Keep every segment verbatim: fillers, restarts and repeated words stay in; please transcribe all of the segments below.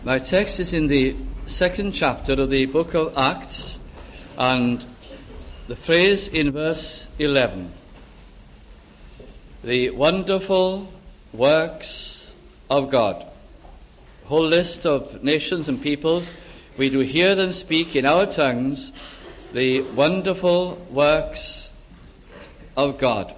My text is in the second chapter of the book of Acts, and the phrase in verse eleven, the wonderful works of God. A whole list of nations and peoples, we do hear them speak in our tongues the wonderful works of God.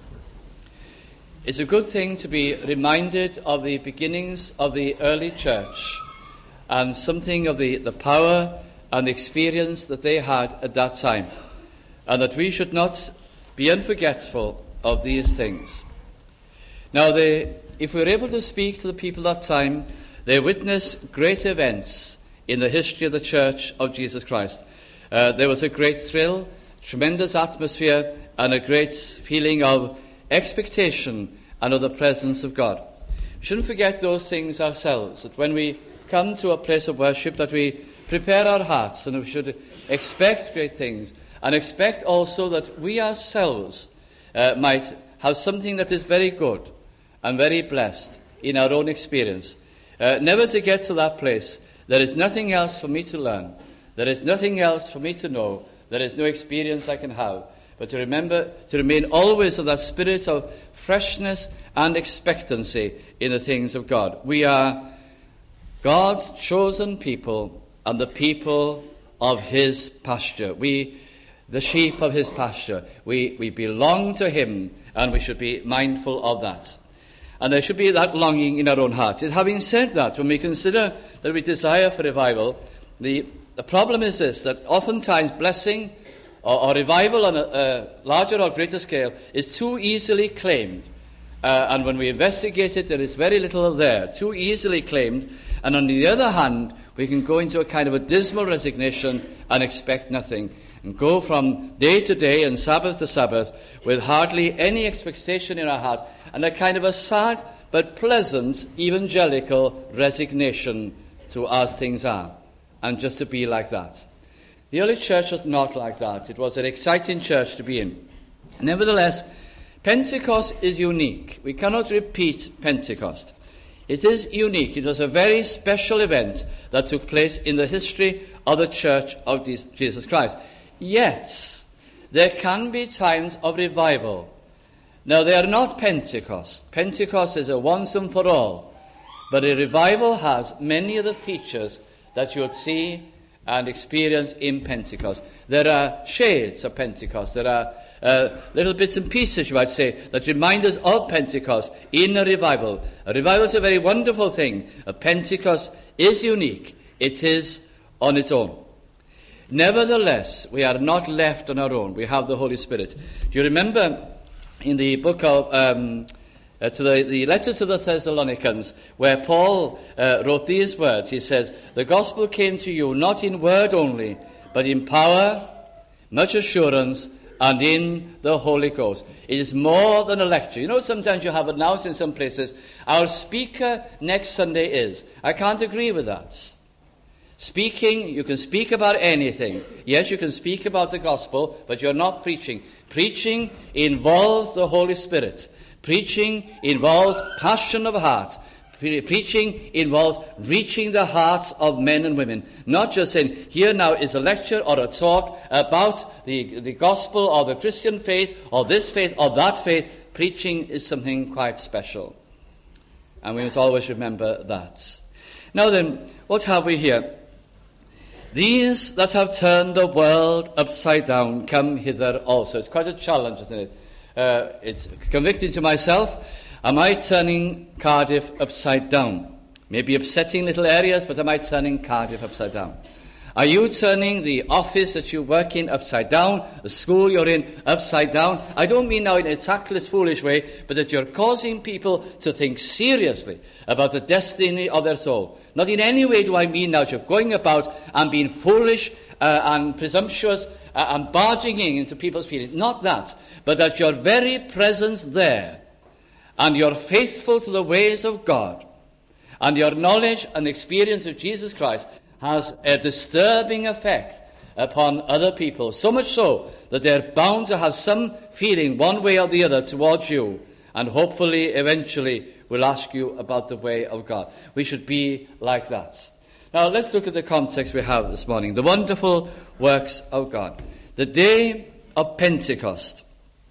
It's a good thing to be reminded of the beginnings of the early church and something of the, the power and the experience that they had at that time, and that we should not be unforgetful of these things. Now, they, if we were able to speak to the people at that time, they witnessed great events in the history of the Church of Jesus Christ. Uh, there was a great thrill, tremendous atmosphere, and a great feeling of expectation and of the presence of God. We shouldn't forget those things ourselves, that when we come to a place of worship, that we prepare our hearts, and we should expect great things, and expect also that we ourselves uh, might have something that is very good and very blessed in our own experience. Uh, never to get to that place. There is nothing else for me to learn. There is nothing else for me to know. There is no experience I can have. But to remember, to remain always of that spirit of freshness and expectancy in the things of God. We are God's chosen people and the people of his pasture. We, the sheep of his pasture. We, we belong to him, and we should be mindful of that. And there should be that longing in our own hearts. And having said that, when we consider that we desire for revival, the, the problem is this, that oftentimes blessing or, or revival on a, a larger or greater scale is too easily claimed. Uh, and when we investigate it, there is very little there, too easily claimed. And on the other hand, we can go into a kind of a dismal resignation and expect nothing, and go from day to day and Sabbath to Sabbath with hardly any expectation in our heart, and a kind of a sad but pleasant evangelical resignation to as things are, and just to be like that. The early church was not like that. It was an exciting church to be in. Nevertheless, Pentecost is unique. We cannot repeat Pentecost. It is unique. It was a very special event that took place in the history of the Church of Jesus Christ. Yet, there can be times of revival. Now, they are not Pentecost. Pentecost is a once and for all. But a revival has many of the features that you would see and experience in Pentecost. There are shades of Pentecost. There are uh, little bits and pieces, you might say, that remind us of Pentecost in a revival. A revival is a very wonderful thing. A Pentecost is unique. It is on its own. Nevertheless, we are not left on our own. We have the Holy Spirit. Do you remember in the book of um, uh, to the, the letter to the Thessalonians, where Paul uh, wrote these words? He says, "The gospel came to you not in word only, but in power, much assurance, and in the Holy Ghost." It is more than a lecture. You know, sometimes you have announced in some places, "Our speaker next Sunday is." I can't agree with that. Speaking, you can speak about anything. Yes, you can speak about the gospel, but you're not preaching. Preaching involves the Holy Spirit. Preaching involves passion of heart. Pre- preaching involves reaching the hearts of men and women. Not just saying, here now is a lecture or a talk about the, the gospel or the Christian faith or this faith or that faith. Preaching is something quite special. And we must always remember that. Now then, what have we here? These that have turned the world upside down come hither also. It's quite a challenge, isn't it? Uh, it's convicting to myself. Am I turning Cardiff upside down? Maybe upsetting little areas, but am I turning Cardiff upside down? Are you turning the office that you work in upside down, the school you're in upside down? I don't mean now in a tactless, foolish way, but that you're causing people to think seriously about the destiny of their soul. Not in any way do I mean now that you're going about and being foolish uh, and presumptuous uh, and barging in into people's feelings. Not that, but that your very presence there and you're faithful to the ways of God and your knowledge and experience of Jesus Christ has a disturbing effect upon other people, so much so that they're bound to have some feeling one way or the other towards you, and hopefully eventually will ask you about the way of God. We should be like that. Now let's look at the context we have this morning. The wonderful works of God. The day of Pentecost.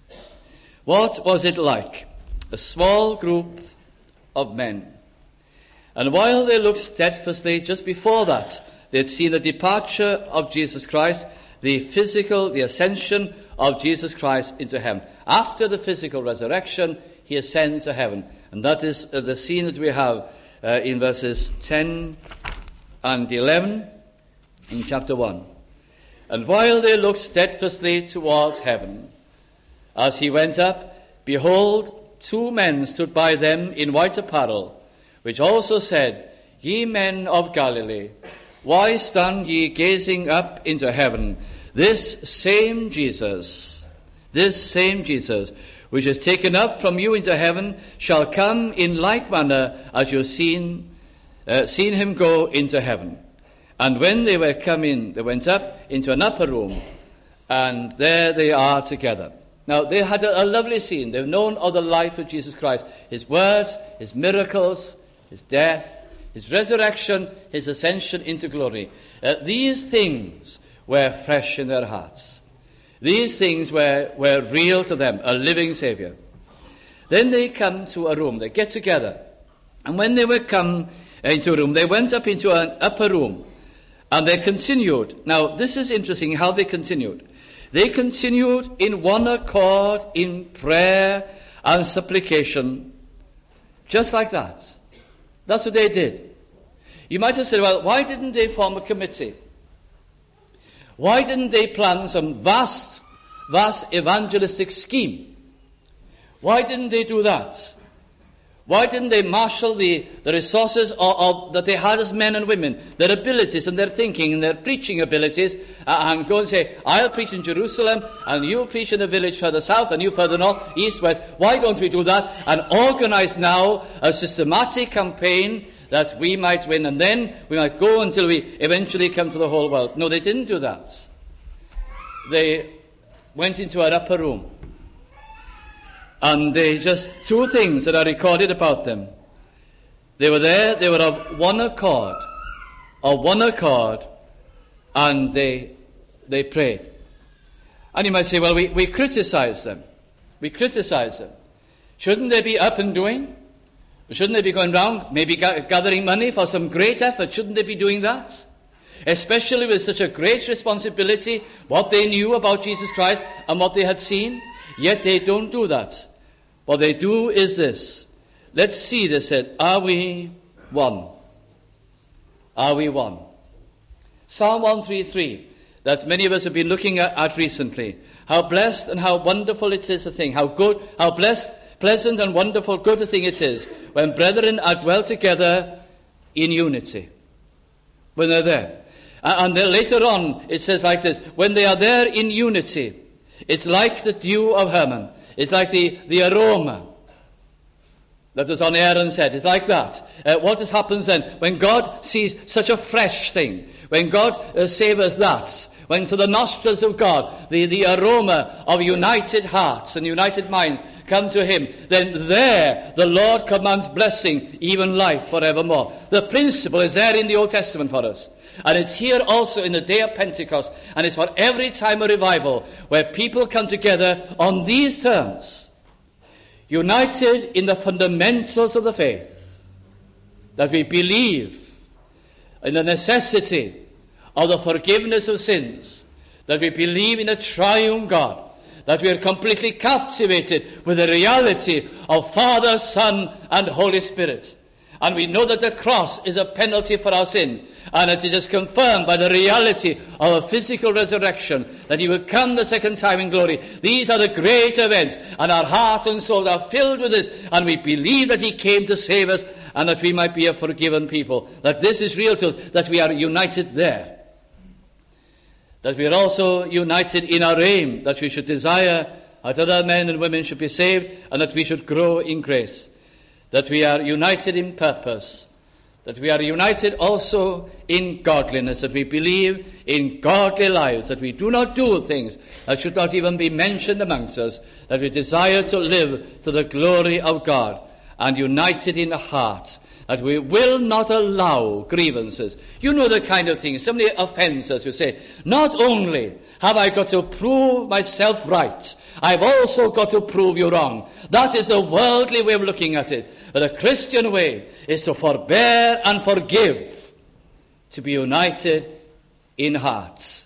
What was it like? A small group of men. And while they looked steadfastly, just before that, they had seen the departure of Jesus Christ, the physical, the ascension of Jesus Christ into heaven. After the physical resurrection, he ascends to heaven. And that is uh, the scene that we have uh, in verses ten and eleven in chapter one. And while they looked steadfastly towards heaven, as he went up, behold, two men stood by them in white apparel, which also said, Ye men of Galilee, why stand ye gazing up into heaven? This same Jesus, this same Jesus, which is taken up from you into heaven, shall come in like manner as you have seen, uh, seen him go into heaven. And when they were come in, they went up into an upper room, and there they are together. Now, they had a, a lovely scene. They've known of the life of Jesus Christ, his words, his miracles, his death, his resurrection, his ascension into glory. Uh, these things were fresh in their hearts. These things were, were real to them, a living Saviour. Then they come to a room, they get together. And when they were come into a room, they went up into an upper room, and they continued. Now, this is interesting how they continued. They continued in one accord in prayer and supplication, just like that. That's what they did. You might have said, well, why didn't they form a committee? Why didn't they plan some vast, vast evangelistic scheme? Why didn't they do that? Why didn't they marshal the, the resources of, of, that they had as men and women, their abilities and their thinking and their preaching abilities, uh, and go and say, I'll preach in Jerusalem, and you'll preach in a village further south, and you further north, east, west. Why don't we do that and organize now a systematic campaign that we might win, and then we might go until we eventually come to the whole world? No, they didn't do that. They went into an upper room. And they just, two things that are recorded about them. They were there, they were of one accord, of one accord, and they they prayed. And you might say, well, we, we criticize them. We criticize them. Shouldn't they be up and doing? Shouldn't they be going round, maybe ga- gathering money for some great effort? Shouldn't they be doing that? Especially with such a great responsibility, what they knew about Jesus Christ and what they had seen. Yet they don't do that. What they do is this. Let's see, they said, are we one? Are we one? Psalm one thirty-three, that many of us have been looking at, at recently. How blessed and how wonderful it is a thing. How good, how blessed, pleasant and wonderful, good a thing it is when brethren are dwell together in unity. When they're there. And then later on, it says like this, when they are there in unity, it's like the dew of Hermon. It's like the, the aroma that was on Aaron's head. It's like that. Uh, what has happens then? When God sees such a fresh thing, when God uh, savours that, when to the nostrils of God, the, the aroma of united hearts and united minds come to him, then there the Lord commands blessing, even life forevermore. The principle is there in the Old Testament for us. And it's here also in the day of Pentecost, and it's for every time of revival where people come together on these terms, united in the fundamentals of the faith, that we believe in the necessity of the forgiveness of sins, that we believe in a triune God, that we are completely captivated with the reality of Father, Son, and Holy Spirit. And we know that the cross is a penalty for our sin, and that it is confirmed by the reality of a physical resurrection, that he will come the second time in glory. These are the great events, and our hearts and souls are filled with this, and we believe that he came to save us, and that we might be a forgiven people, that this is real to us, that we are united there. That we are also united in our aim, that we should desire that other men and women should be saved, and that we should grow in grace. That we are united in purpose, that we are united also in godliness, that we believe in godly lives, that we do not do things that should not even be mentioned amongst us, that we desire to live to the glory of God, and united in heart, that we will not allow grievances. You know the kind of thing. Somebody offends us, you say, not only have I got to prove myself right, I've also got to prove you wrong. That is the worldly way of looking at it. But the Christian way is to forbear and forgive, to be united in hearts.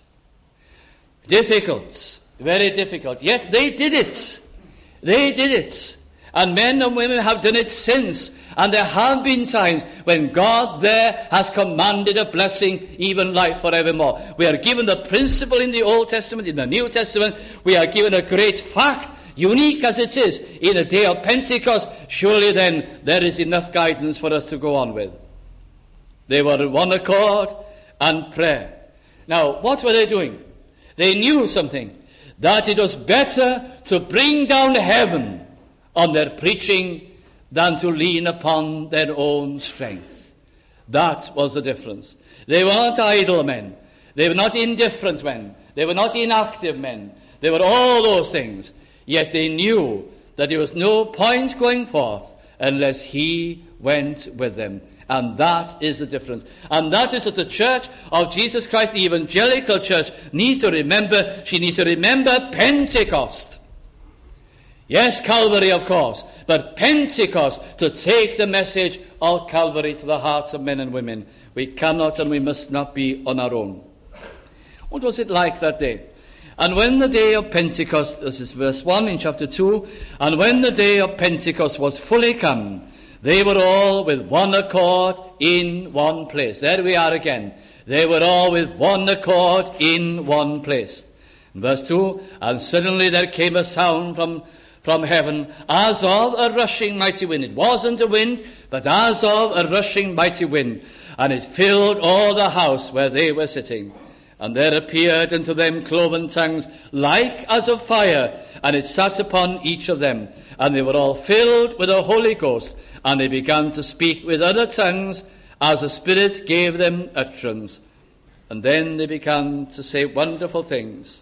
Difficult, very difficult. Yet they did it. They did it. And men and women have done it since. And there have been times when God there has commanded a blessing, even life forevermore. We are given the principle in the Old Testament, in the New Testament. We are given a great fact, unique as it is, in the day of Pentecost. Surely then there is enough guidance for us to go on with. They were in one accord and prayer. Now, what were they doing? They knew something, that it was better to bring down heaven on their preaching than to lean upon their own strength. That was the difference. They were not idle men. They were not indifferent men. They were not inactive men. They were all those things. Yet they knew that there was no point going forth unless he went with them. And that is the difference. And that is what the church of Jesus Christ, the evangelical church, needs to remember. She needs to remember Pentecost. Yes, Calvary, of course, but Pentecost, to take the message of Calvary to the hearts of men and women. We cannot and we must not be on our own. What was it like that day? And when the day of Pentecost, this is verse one in chapter two, and when the day of Pentecost was fully come, they were all with one accord in one place. There we are again. They were all with one accord in one place. In verse two, and suddenly there came a sound from, from heaven as of a rushing mighty wind. It wasn't a wind, but as of a rushing mighty wind. And it filled all the house where they were sitting. And there appeared unto them cloven tongues like as of fire, and it sat upon each of them. And they were all filled with the Holy Ghost, and they began to speak with other tongues as the Spirit gave them utterance. And then they began to say wonderful things.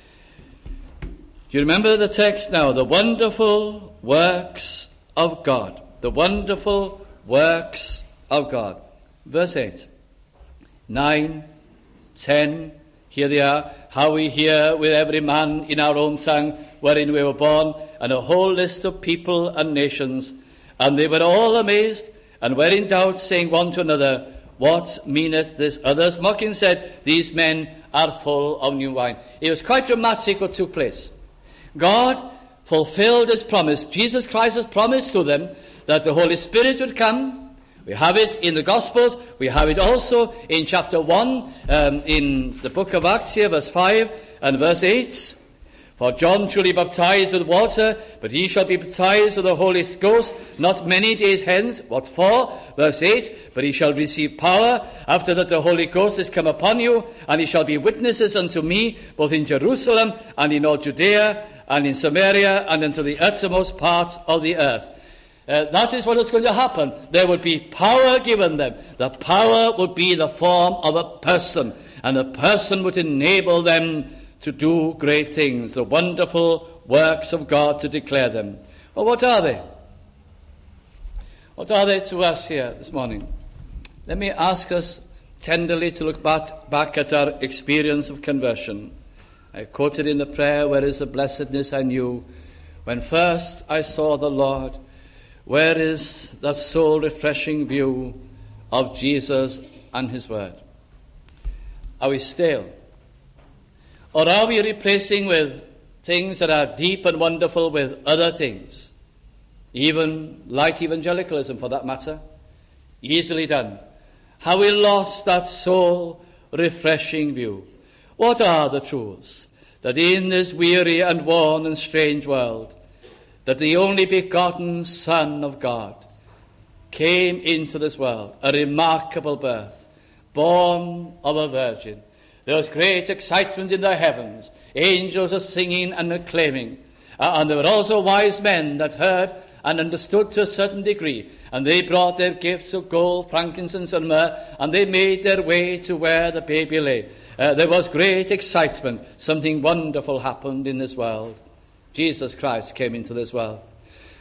Do you remember the text now? The wonderful works of God. The wonderful works of God. Verse eight, nine, ten, here they are. How we hear with every man in our own tongue wherein we were born, and a whole list of people and nations. And they were all amazed, and were in doubt, saying one to another, what meaneth this? Others mocking said, these men are full of new wine. It was quite dramatic what took place. God fulfilled his promise. Jesus Christ has promised to them that the Holy Spirit would come. We have it in the Gospels. We have it also in chapter one, um, in the book of Acts here, verse five and verse eight. For John truly baptized with water, but ye shall be baptized with the Holy Ghost not many days hence. What for? Verse eight, but ye shall receive power after that the Holy Ghost is come upon you, and ye shall be witnesses unto me, both in Jerusalem and in all Judea and in Samaria and unto the uttermost parts of the earth. Uh, that is what is going to happen. There would be power given them. The power would be the form of a person, and the person would enable them to do great things, the wonderful works of God, to declare them. Well, what are they? What are they to us here this morning? Let me ask us tenderly to look back, back at our experience of conversion. I quoted in the prayer, where is the blessedness I knew when first I saw the Lord? Where is that soul-refreshing view of Jesus and his word? Are we stale? Or are we replacing with things that are deep and wonderful with other things? Even light evangelicalism, for that matter. Easily done. Have we lost that soul-refreshing view? What are the truths? That in this weary and worn and strange world, that the only begotten Son of God came into this world, a remarkable birth, born of a virgin. There was great excitement in the heavens. Angels were singing and acclaiming. Uh, and there were also wise men that heard and understood to a certain degree. And they brought their gifts of gold, frankincense, and myrrh, and they made their way to where the baby lay. Uh, there was great excitement. Something wonderful happened in this world. Jesus Christ came into this world.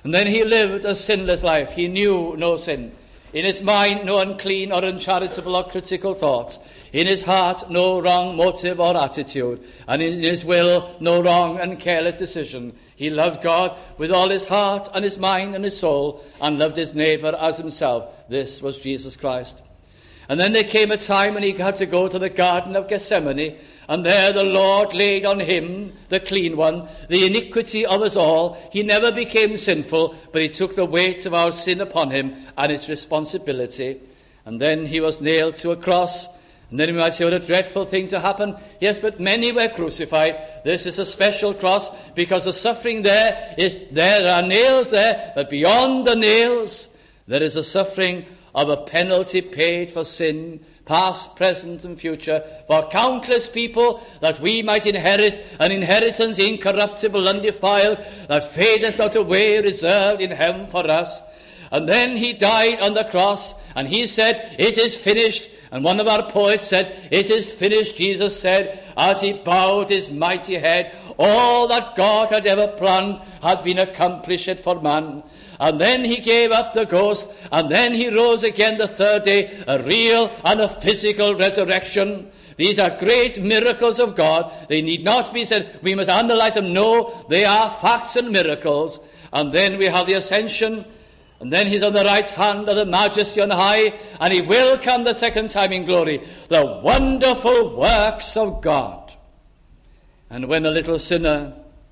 And then he lived a sinless life. He knew no sin. In his mind, no unclean or uncharitable or critical thoughts. In his heart, no wrong motive or attitude. And in his will, no wrong and careless decision. He loved God with all his heart and his mind and his soul, and loved his neighbour as himself. This was Jesus Christ. And then there came a time when he had to go to the Garden of Gethsemane, and there the Lord laid on him, the clean one, the iniquity of us all. He never became sinful, but he took the weight of our sin upon him and its responsibility. And then he was nailed to a cross. And then you might say, what a dreadful thing to happen. Yes, but many were crucified. This is a special cross because the suffering there is, there are nails there, but beyond the nails, there is a suffering of a penalty paid for sin, past, present, and future, for countless people, that we might inherit an inheritance incorruptible, undefiled, that fadeth not away, reserved in heaven for us. And then he died on the cross, and he said, it is finished. And one of our poets said, it is finished, Jesus said, as he bowed his mighty head. All that God had ever planned had been accomplished for man. And then he gave up the ghost, and then he rose again the third day, a real and a physical resurrection. These are great miracles of God. They need not be said, we must analyze them. No, they are facts and miracles. And then we have the ascension, and then he's on the right hand of the Majesty on high, and he will come the second time in glory. The wonderful works of God. And when a little sinner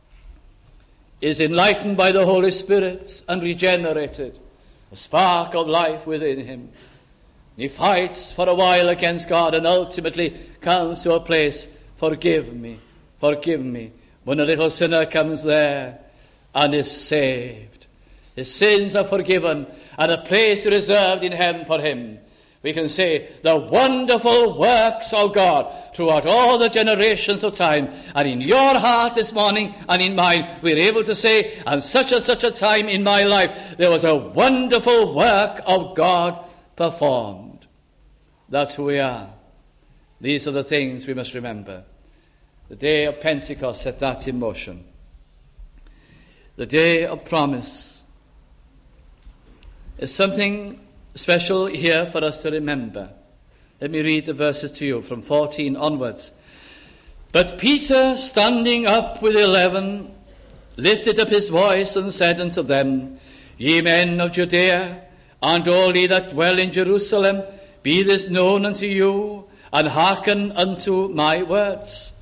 is enlightened by the Holy Spirit and regenerated, a spark of life within him, he fights for a while against God and ultimately comes to a place, forgive me, forgive me. When a little sinner comes there and is saved, his sins are forgiven and a place reserved in heaven for him. We can say the wonderful works of God throughout all the generations of time. And in your heart this morning and in mine, we're able to say, and such and such a time in my life, there was a wonderful work of God performed. That's who we are. These are the things we must remember. The day of Pentecost set that in motion. The day of promise is something special here for us to remember. Let me read the verses to you from fourteen onwards. But Peter, standing up with eleven, lifted up his voice and said unto them, Ye men of Judea, and all ye that dwell in Jerusalem, be this known unto you, and hearken unto my words.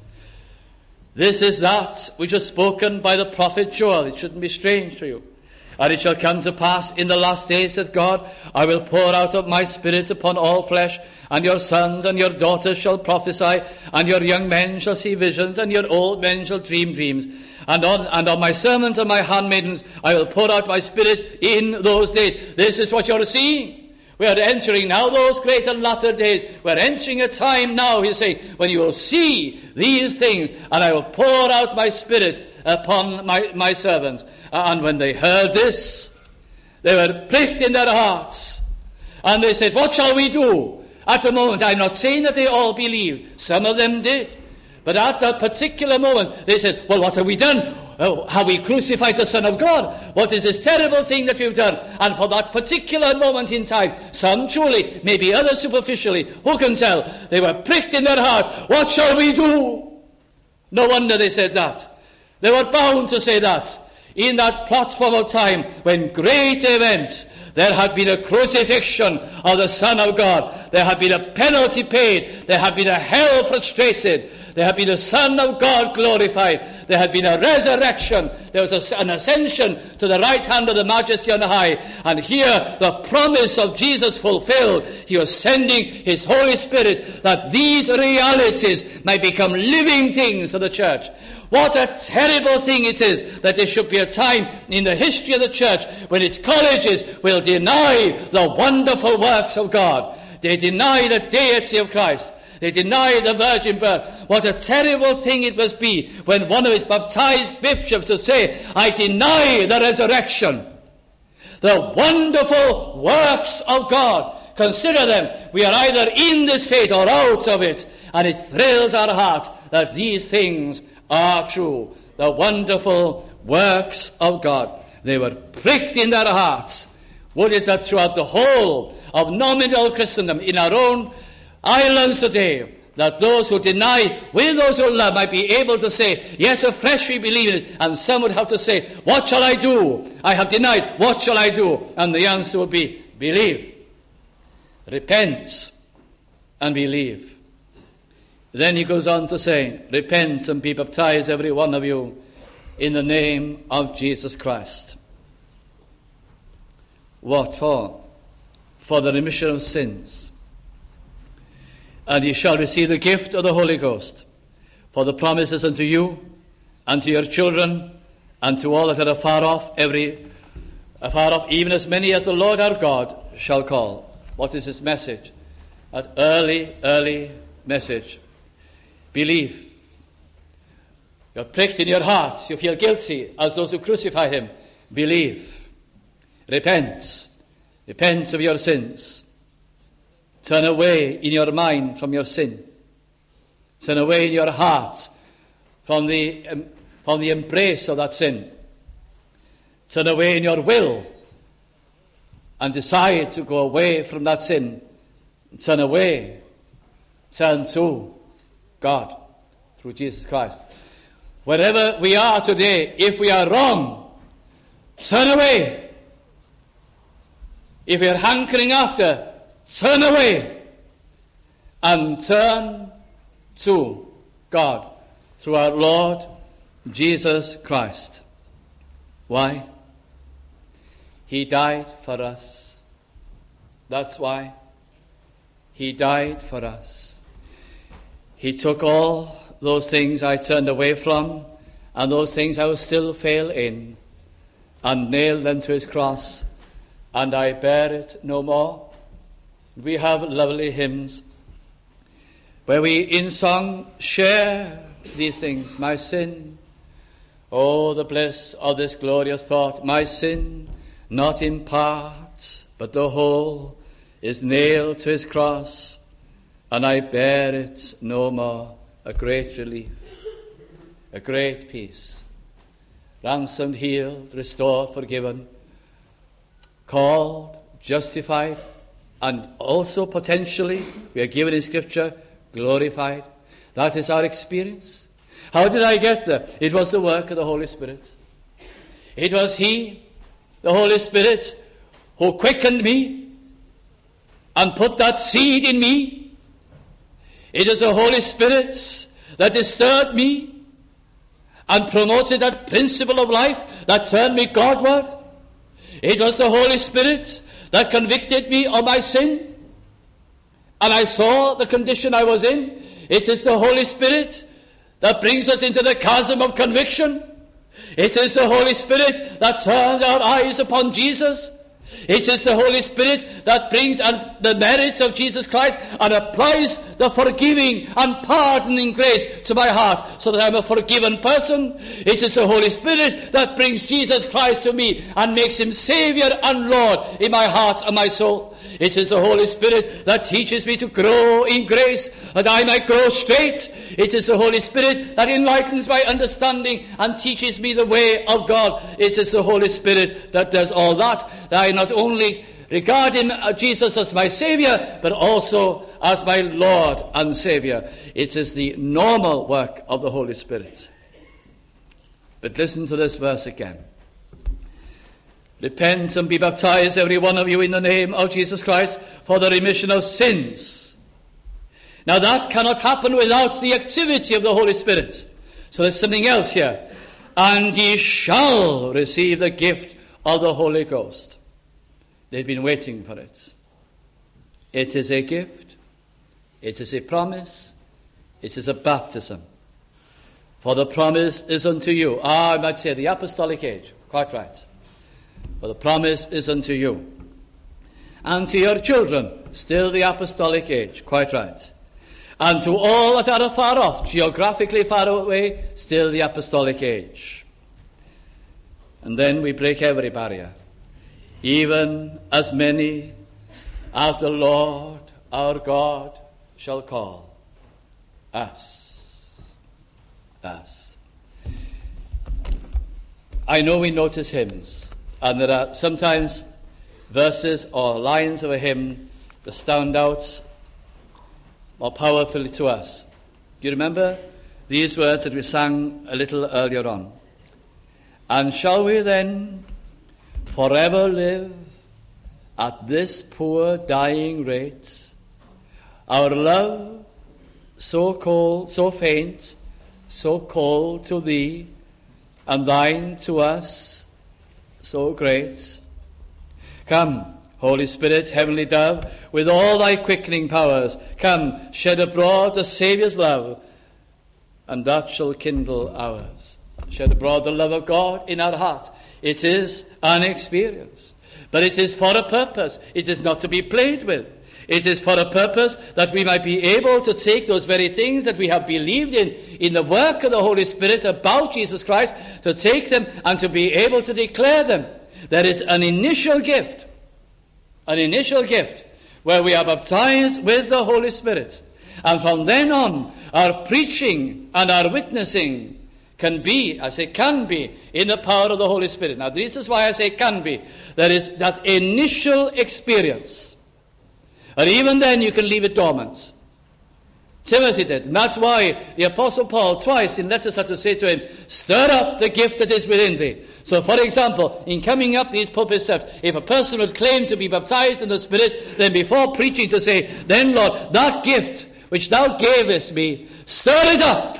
This is that which was spoken by the prophet Joel. It shouldn't be strange to you. And it shall come to pass in the last days, saith God, I will pour out of my spirit upon all flesh, and your sons and your daughters shall prophesy, and your young men shall see visions, and your old men shall dream dreams. And on, and on my servants and my handmaidens I will pour out my spirit in those days. This is what you're seeing. We are entering now those great and latter days. We're entering a time now, he's saying, when you will see these things, and I will pour out my spirit upon my, my servants. And when they heard this, they were pricked in their hearts. And they said, what shall we do? At the moment, I'm not saying that they all believed. Some of them did. But at that particular moment, they said, well, what have we done? Oh, have we crucified the Son of God? What is this terrible thing that we've done? And for that particular moment in time, some truly, maybe others superficially, who can tell? They were pricked in their heart. What shall we do? No wonder they said that. They were bound to say that. In that platform of time, when great events, there had been a crucifixion of the Son of God. There had been a penalty paid. There had been a hell frustrated. There had been a Son of God glorified. There had been a resurrection. There was a, an ascension to the right hand of the Majesty on high. And here, the promise of Jesus fulfilled. He was sending his Holy Spirit that these realities might become living things for the church. What a terrible thing it is that there should be a time in the history of the church when its colleges will deny the wonderful works of God. They deny the deity of Christ. They deny the virgin birth. What a terrible thing it must be when one of its baptized bishops will say, I deny the resurrection. The wonderful works of God. Consider them. We are either in this faith or out of it. And it thrills our hearts that these things are true. The wonderful works of God. they were pricked in their hearts. Would it that throughout the whole of nominal Christendom, in our own islands today, that those who deny with those who love might be able to say, yes, afresh we believe in it. And some would have to say, what shall I do? I have denied, what shall I do? And the answer would be, believe. Repent and believe. Then he goes on to say, repent and be baptized, every one of you, in the name of Jesus Christ. What for? For the remission of sins. And ye shall receive the gift of the Holy Ghost. For the promise is unto you, and to your children, and to all that are afar off, every afar off, even as many as the Lord our God shall call. What is his message? That early, early message. Believe. You're pricked in your hearts. You feel guilty as those who crucify him. Believe. Repent. Repent of your sins. Turn away in your mind from your sin. Turn away in your heart from the, um, from the embrace of that sin. Turn away in your will and decide to go away from that sin. Turn away. Turn to God through Jesus Christ. Wherever we are today, if we are wrong, turn away. If we are hankering after, turn away and turn to God through our Lord Jesus Christ. Why? He died for us. That's why. He died for us. He took all those things I turned away from and those things I will still fail in and nailed them to his cross, and I bear it no more. We have lovely hymns where we in song share these things. My sin, oh, the bliss of this glorious thought, my sin, not in part, but the whole, is nailed to his cross, and I bear it no more. A great relief, a great peace. Ransomed, healed, restored, forgiven, called, justified, and also potentially, we are given in Scripture, glorified. That is our experience. How did I get there? It was the work of the Holy Spirit. It was He, the Holy Spirit, who quickened me and put that seed in me. It is the Holy Spirit that disturbed me and promoted that principle of life that turned me Godward. It was the Holy Spirit that convicted me of my sin, and I saw the condition I was in. It is the Holy Spirit that brings us into the chasm of conviction. It is the Holy Spirit that turns our eyes upon Jesus. It is the Holy Spirit that brings the merits of Jesus Christ and applies the forgiving and pardoning grace to my heart so that I'm a forgiven person. It is the Holy Spirit that brings Jesus Christ to me and makes him Savior and Lord in my heart and my soul. It is the Holy Spirit that teaches me to grow in grace, that I might grow straight. It is the Holy Spirit that enlightens my understanding and teaches me the way of God. It is the Holy Spirit that does all that, that I not only regard him, uh, Jesus, as my Savior, but also as my Lord and Savior. It is the normal work of the Holy Spirit. But listen to this verse again. Repent and be baptized, every one of you, in the name of Jesus Christ, for the remission of sins. Now that cannot happen without the activity of the Holy Spirit. So there's something else here. And ye shall receive the gift of the Holy Ghost. They've been waiting for it. It is a gift. It is a promise. It is a baptism. For the promise is unto you. Ah, I might say the apostolic age. Quite right. For the promise is unto you. And to your children, still the apostolic age. Quite right. And to all that are far off, geographically far away, still the apostolic age. And then we break every barrier. Even as many as the Lord our God shall call us. Us. I know we notice hymns, and there are sometimes verses or lines of a hymn that stand out more powerfully to us. Do you remember these words that we sang a little earlier on? And shall we then forever live at this poor dying rate? Our love so cold, so faint, so cold to thee, and thine to us so great. Come, Holy Spirit, heavenly dove, with all thy quickening powers, come, shed abroad the Saviour's love, and that shall kindle ours. Shed abroad the love of God in our heart. It is an experience, but it is for a purpose. It is not to be played with. It is for a purpose that we might be able to take those very things that we have believed in, in the work of the Holy Spirit about Jesus Christ, to take them and to be able to declare them. There is an initial gift, an initial gift, where we are baptized with the Holy Spirit. And from then on, our preaching and our witnessing can be, I say can be, in the power of the Holy Spirit. Now, this is why I say can be. There is that initial experience. And even then you can leave it dormant. Timothy did. And that's why the Apostle Paul twice in letters had to say to him, stir up the gift that is within thee. So, for example, in coming up these pulpit steps, if a person would claim to be baptized in the Spirit, then before preaching to say, then Lord, that gift which thou gavest me, stir it up.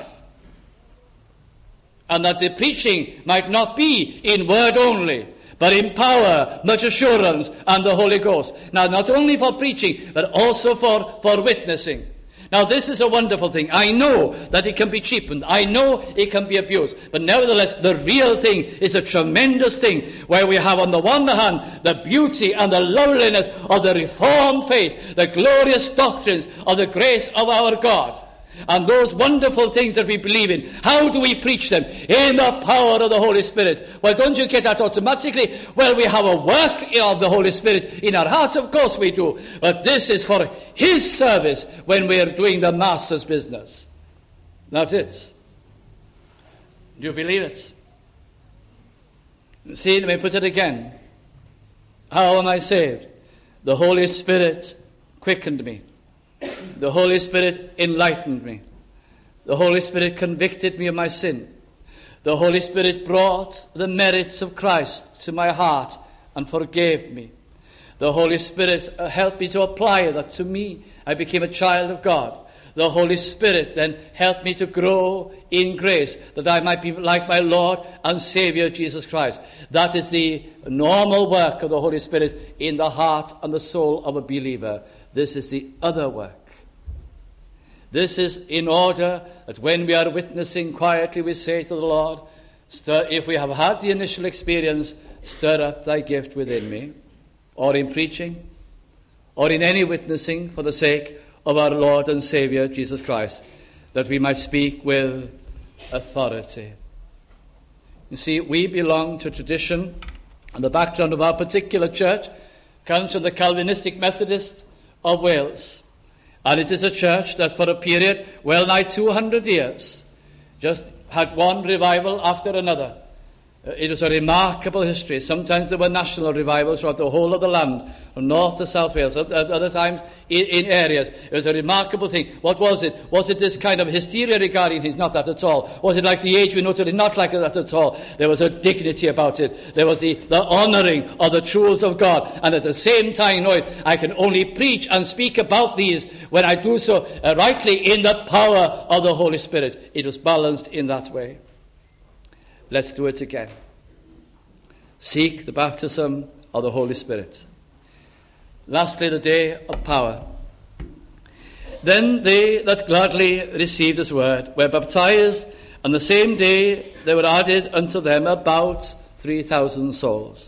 And that the preaching might not be in word only, but in power, much assurance, and the Holy Ghost. Now, not only for preaching, but also for, for witnessing. Now, this is a wonderful thing. I know that it can be cheapened. I know it can be abused. But nevertheless, the real thing is a tremendous thing, where we have on the one hand the beauty and the loveliness of the Reformed faith, the glorious doctrines of the grace of our God, and those wonderful things that we believe in. How do we preach them? In the power of the Holy Spirit. Well, don't you get that automatically? Well, we have a work of the Holy Spirit in our hearts. Of course we do. But this is for his service when we are doing the Master's business. That's it. Do you believe it? See, let me put it again. How am I saved? The Holy Spirit quickened me. The Holy Spirit enlightened me. The Holy Spirit convicted me of my sin. The Holy Spirit brought the merits of Christ to my heart and forgave me. The Holy Spirit helped me to apply that to me. I became a child of God. The Holy Spirit then helped me to grow in grace, that I might be like my Lord and Savior Jesus Christ. That is the normal work of the Holy Spirit in the heart and the soul of a believer. This is the other work. This is in order that when we are witnessing quietly, we say to the Lord, stir, if we have had the initial experience, stir up thy gift within me, or in preaching, or in any witnessing for the sake of our Lord and Savior Jesus Christ, that we might speak with authority. You see, we belong to tradition, and the background of our particular church comes from the Calvinistic Methodist of Wales. And it is a church that for a period, well nigh two hundred years, just had one revival after another. It was a remarkable history. Sometimes there were national revivals throughout the whole of the land, from north to south Wales, at other times in, in areas. It was a remarkable thing. What was it? Was it this kind of hysteria regarding things? Not that at all. Was it like the age we know today? Not like that at all. There was a dignity about it. There was the, the honouring of the truths of God. And at the same time, knowing I can only preach and speak about these when I do so uh, rightly in the power of the Holy Spirit. It was balanced in that way. Let's do it again. Seek the baptism of the Holy Spirit. Lastly, the day of power. Then they that gladly received his word were baptized, and the same day there were added unto them about three thousand souls.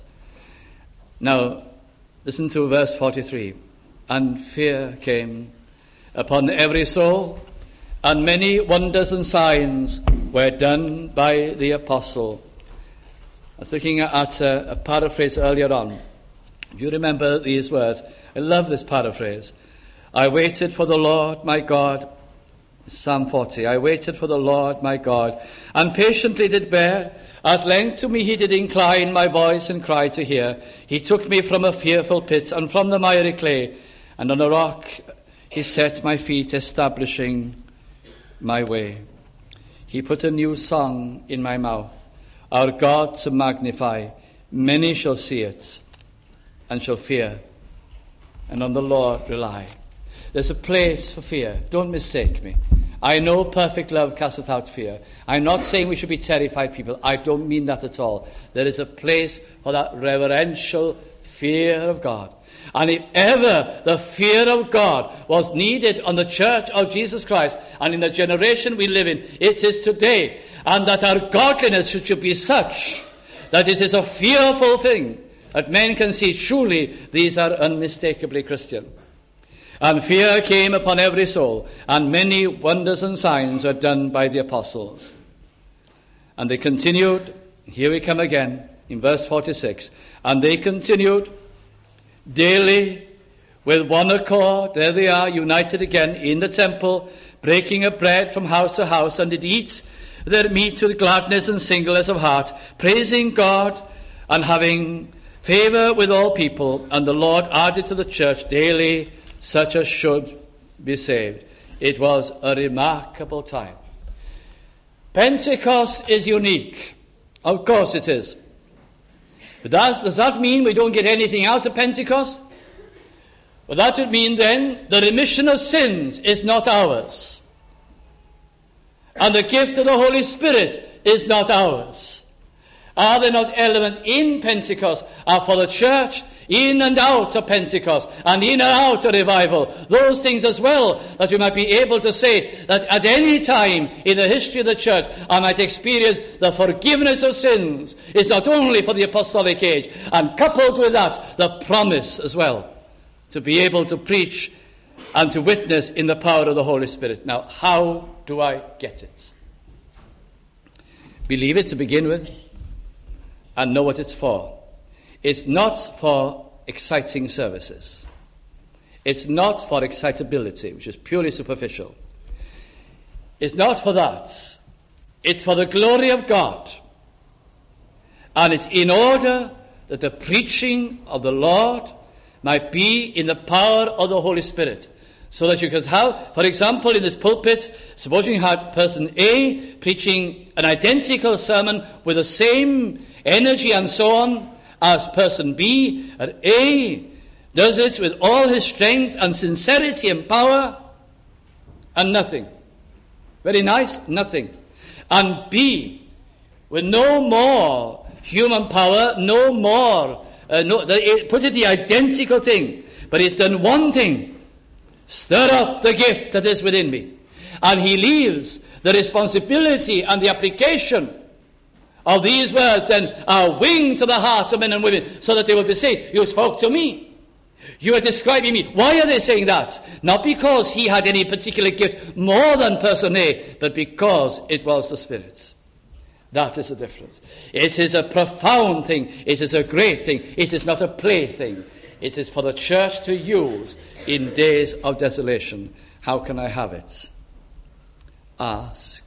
Now, listen to verse forty-three. And fear came upon every soul, and many wonders and signs were done by the apostle. I was looking at a, a paraphrase earlier on. Do you remember these words? I love this paraphrase. I waited for the Lord my God, Psalm forty. I waited for the Lord my God, and patiently did bear. At length to me he did incline my voice and cry to hear. He took me from a fearful pit, and from the miry clay, and on a rock he set my feet, establishing my way. He put a new song in my mouth, our God to magnify. Many shall see it, and shall fear, and on the Lord rely. There's a place for fear. Don't mistake me. I know perfect love casteth out fear. I'm not saying we should be terrified people. I don't mean that at all. There is a place for that reverential fear of God. And if ever the fear of God was needed on the church of Jesus Christ and in the generation we live in, it is today. And that our godliness should, should be such that it is a fearful thing that men can see, truly these are unmistakably Christian. And fear came upon every soul, and many wonders and signs were done by the apostles. And they continued, here we come again, in verse forty-six, and they continued daily with one accord, there they are, united again in the temple, breaking of bread from house to house, and did eat their meat with gladness and singleness of heart, praising God and having favor with all people. And the Lord added to the church daily such as should be saved. It was a remarkable time. Pentecost is unique. Of course it is. But does, does that mean we don't get anything out of Pentecost? Well, that would mean then the remission of sins is not ours. And the gift of the Holy Spirit is not ours. Are there not elements in Pentecost are for the church, in and out of Pentecost, and in and out of revival? Those things as well, that we might be able to say that at any time in the history of the church, I might experience the forgiveness of sins. It's not only for the apostolic age, and coupled with that, the promise as well, to be able to preach and to witness in the power of the Holy Spirit. Now, how do I get it? Believe it to begin with, and know what it's for. It's not for exciting services. It's not for excitability, which is purely superficial. It's not for that. It's for the glory of God. And it's in order that the preaching of the Lord might be in the power of the Holy Spirit. So that you could have, for example, in this pulpit, supposing you had person A preaching an identical sermon with the same energy and so on as person B, and A does it with all his strength and sincerity and power, and nothing. Very nice, nothing. And B, with no more human power, no more, uh, no, it put it the identical thing, but he's done one thing. Stir up the gift that is within me. And he leaves the responsibility and the application of these words and a wing to the hearts of men and women so that they will be saved. You spoke to me. You are describing me. Why are they saying that? Not because he had any particular gift more than person A, but because it was the Spirit's. That is the difference. It is a profound thing. It is a great thing. It is not a plaything. It is for the church to use in days of desolation. How can I have it? Ask,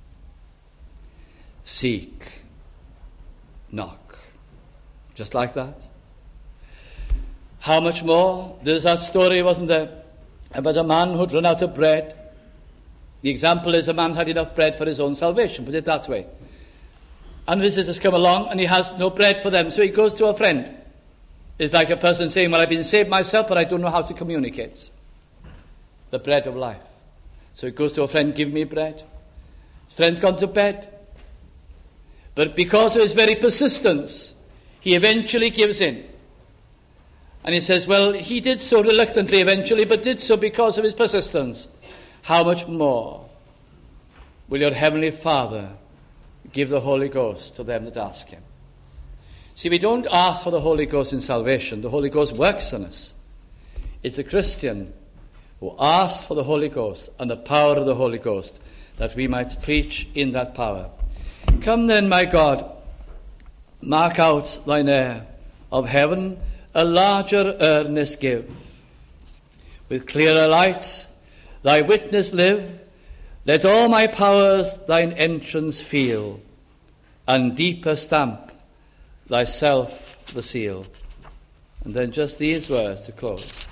seek, knock. Just like that. How much more? There's that story, wasn't there, about a man who'd run out of bread. The example is a man had enough bread for his own salvation, put it that way. And visitors come along and he has no bread for them, so he goes to a friend. It's like a person saying, well, I've been saved myself, but I don't know how to communicate the bread of life. So he goes to a friend, give me bread. His friend's gone to bed. But because of his very persistence, he eventually gives in. And he says, well, he did so reluctantly eventually, but did so because of his persistence. How much more will your heavenly Father give the Holy Ghost to them that ask him? See, we don't ask for the Holy Ghost in salvation. The Holy Ghost works in us. It's a Christian who asks for the Holy Ghost and the power of the Holy Ghost, that we might preach in that power. Come then, my God, mark out thine air of heaven, a larger earnest give. With clearer lights thy witness live, Let all my powers thine entrance feel, and deeper stamp thyself the seal. And then just these words to close.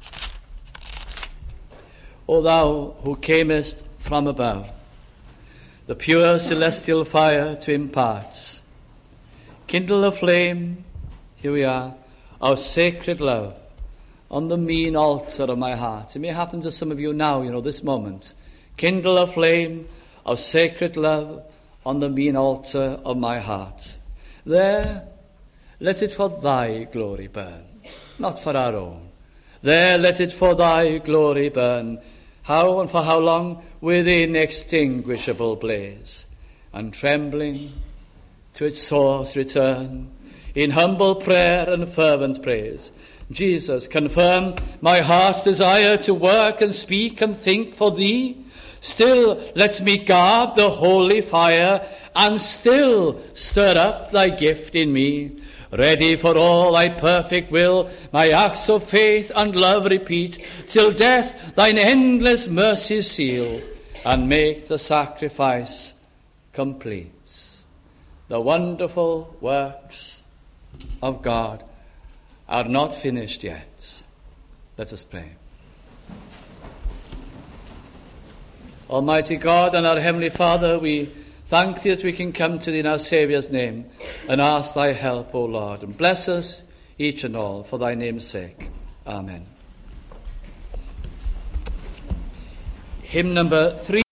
O thou who camest from above, the pure celestial fire to impart, kindle a flame, here we are, of sacred love on the mean altar of my heart. It may happen to some of you now, you know, this moment. Kindle a flame of sacred love on the mean altar of my heart. There, let it for thy glory burn, not for our own. There, let it for thy glory burn. How and for how long? With inextinguishable blaze. And trembling to its source return, in humble prayer and fervent praise. Jesus, confirm my heart's desire to work and speak and think for thee. Still let me guard the holy fire, and still stir up thy gift in me. Ready for all thy perfect will, my acts of faith and love repeat, till death thine endless mercies seal, and make the sacrifice complete. The wonderful works of God are not finished yet. Let us pray. Almighty God and our Heavenly Father, we thank thee that we can come to thee in our Saviour's name and ask thy help, O Lord, and bless us each and all for thy name's sake. Amen. Hymn number three.